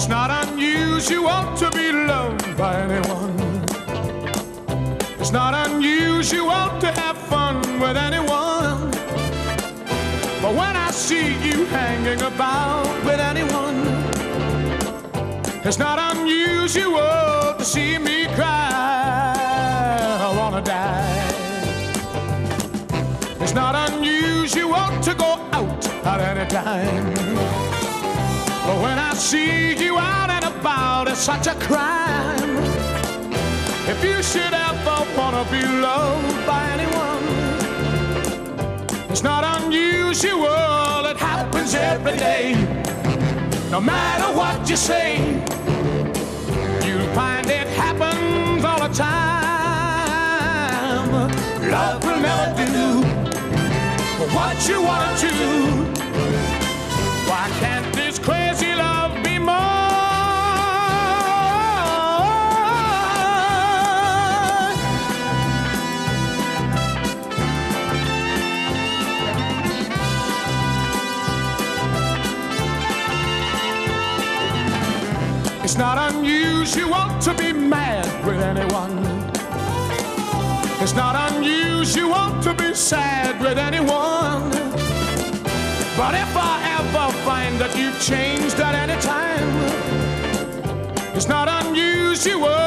not unusual to be loved by anyone. It's not unusual to have fun with anyone. But when I see you hanging about with anyone, it's not unusual to see me cry. I wanna die. It's not unusual to go out at any time. But when I see you out and about, it's such a crime. If you should ever wanna be loved by anyone, it's not unusual, it happens every day. No matter what you say, you'll find it happens all the time. Love will never do what you wanna do. Why can't this crazy love be more? It's not unusual to be mad with anyone. It's not unusual to be sad with anyone. But if I ever find that you've changed at any time, it's not unusual